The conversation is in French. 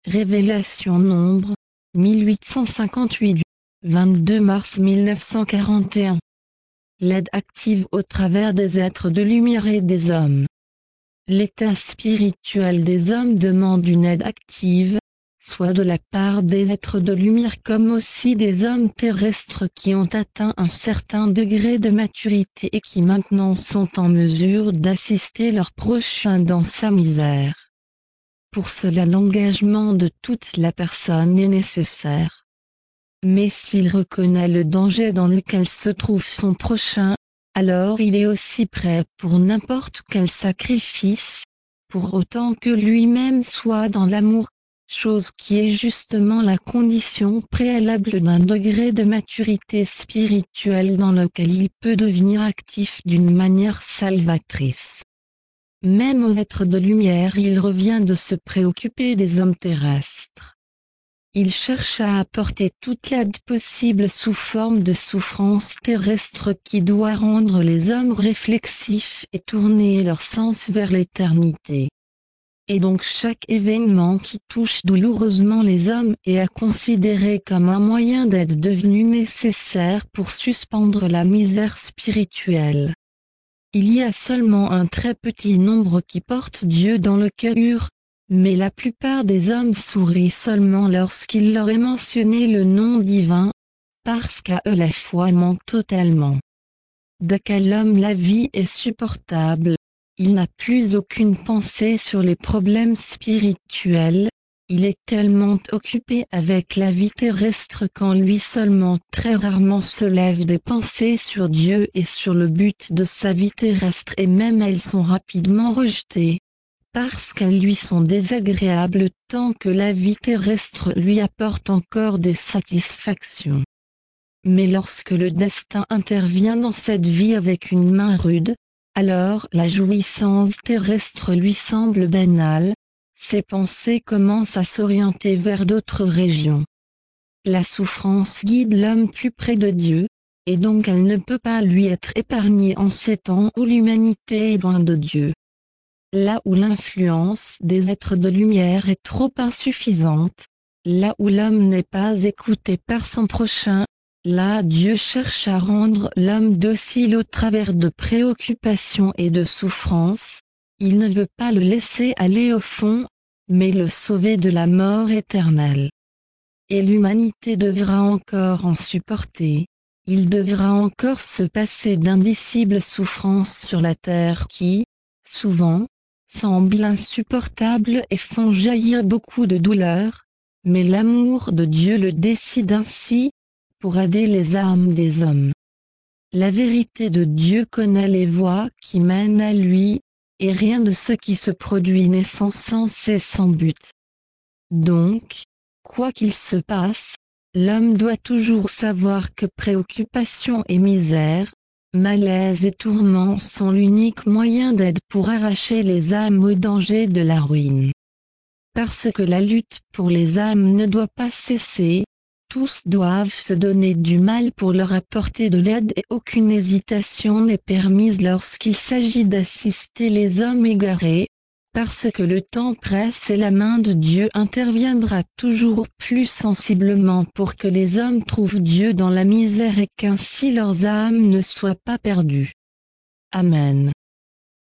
Révélation Nombre, 1858, 22 mars 1941. L'aide active au travers des êtres de lumière et des hommes. L'état spirituel des hommes demande une aide active, soit de la part des êtres de lumière comme aussi des hommes terrestres qui ont atteint un certain degré de maturité et qui maintenant sont en mesure d'assister leur prochain dans sa misère. Pour cela l'engagement de toute la personne est nécessaire. Mais s'il reconnaît le danger dans lequel se trouve son prochain, alors il est aussi prêt pour n'importe quel sacrifice, pour autant que lui-même soit dans l'amour, chose qui est justement la condition préalable d'un degré de maturité spirituelle dans lequel il peut devenir actif d'une manière salvatrice. Même aux êtres de lumière il revient de se préoccuper des hommes terrestres. Il cherche à apporter toute l'aide possible sous forme de souffrance terrestre qui doit rendre les hommes réflexifs et tourner leur sens vers l'éternité. Et donc chaque événement qui touche douloureusement les hommes est à considérer comme un moyen d'aide devenu nécessaire pour suspendre la misère spirituelle. Il y a seulement un très petit nombre qui portent Dieu dans le cœur, mais la plupart des hommes sourient seulement lorsqu'il leur est mentionné le nom divin, parce qu'à eux la foi manque totalement. Dès qu'à l'homme la vie est supportable, il n'a plus aucune pensée sur les problèmes spirituels, il est tellement occupé avec la vie terrestre qu'en lui seulement très rarement se lèvent des pensées sur Dieu et sur le but de sa vie terrestre et même elles sont rapidement rejetées, parce qu'elles lui sont désagréables tant que la vie terrestre lui apporte encore des satisfactions. Mais lorsque le destin intervient dans cette vie avec une main rude, alors la jouissance terrestre lui semble banale. Ses pensées commencent à s'orienter vers d'autres régions. La souffrance guide l'homme plus près de Dieu, et donc elle ne peut pas lui être épargnée en ces temps où l'humanité est loin de Dieu. Là où l'influence des êtres de lumière est trop insuffisante, là où l'homme n'est pas écouté par son prochain, là Dieu cherche à rendre l'homme docile au travers de préoccupations et de souffrances. Il ne veut pas le laisser aller au fond, mais le sauver de la mort éternelle. Et l'humanité devra encore en supporter, il devra encore se passer d'indicibles souffrances sur la terre qui, souvent, semblent insupportables et font jaillir beaucoup de douleur, mais l'amour de Dieu le décide ainsi, pour aider les âmes des hommes. La vérité de Dieu connaît les voies qui mènent à lui, et rien de ce qui se produit n'est sans sens et sans but. Donc, quoi qu'il se passe, l'homme doit toujours savoir que préoccupation et misère, malaise et tourments sont l'unique moyen d'aide pour arracher les âmes au danger de la ruine. Parce que la lutte pour les âmes ne doit pas cesser, tous doivent se donner du mal pour leur apporter de l'aide et aucune hésitation n'est permise lorsqu'il s'agit d'assister les hommes égarés, parce que le temps presse et la main de Dieu interviendra toujours plus sensiblement pour que les hommes trouvent Dieu dans la misère et qu'ainsi leurs âmes ne soient pas perdues. Amen.